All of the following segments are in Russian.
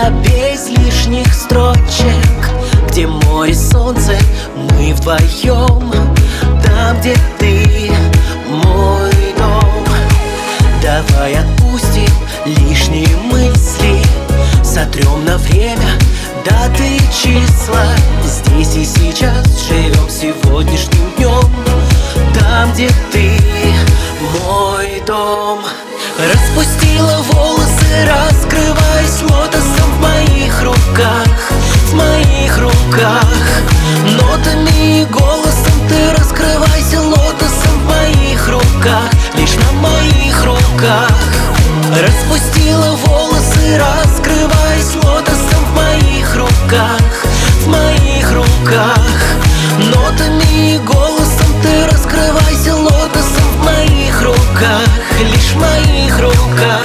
без лишних строчек, где море, солнце, мы вдвоем. Там, где ты, мой дом. Давай отпустим лишние мысли, сотрем на время даты и числа. Здесь и сейчас живем сегодняшним днем. Там, где ты, мой дом. Распустила волосы, раскрываясь лотосом в моих руках, в моих руках. Нотами и голосом ты раскрывайся лотосом в моих руках, лишь на моих руках. Распустила волосы, раскрываясь лотосом в моих руках, в моих руках. Нотами и голосом ты раскрывайся лотосом в моих руках, лишь в моих руках.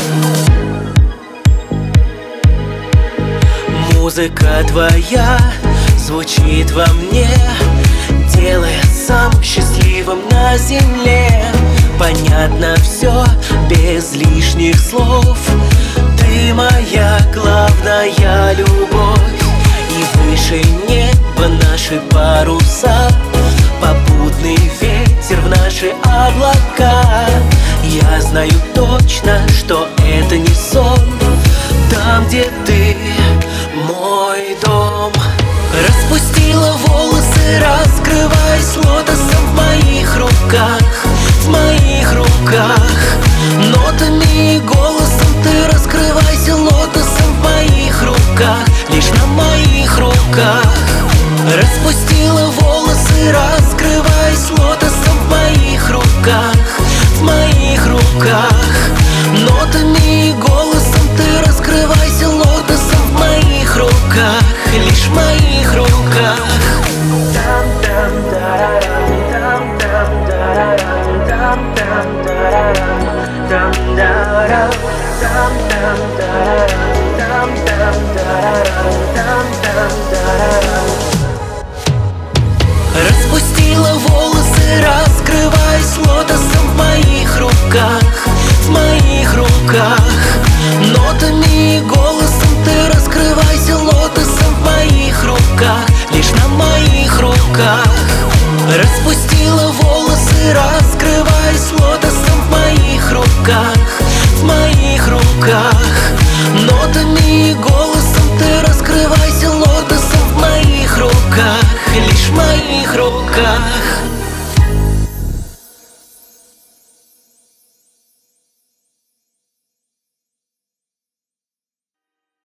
Музыка твоя звучит во мне, делая самым счастливым на земле. Понятно все без лишних слов. Ты моя главная любовь. И выше неба наши паруса, попутный ветер в наши облака. Я знаю точно, что это не сон. Там, где ты, мой дом. Распустила волосы, раскрываясь лотосом в моих руках, в моих руках. Нотами и голосом ты раскрывайся лотосом в моих руках, лишь на моих руках. Распустила волосы, раскрываясь лотосом в моих руках, в моих руках. Нотами и голосом ты раскрывайся лотосом в моих руках.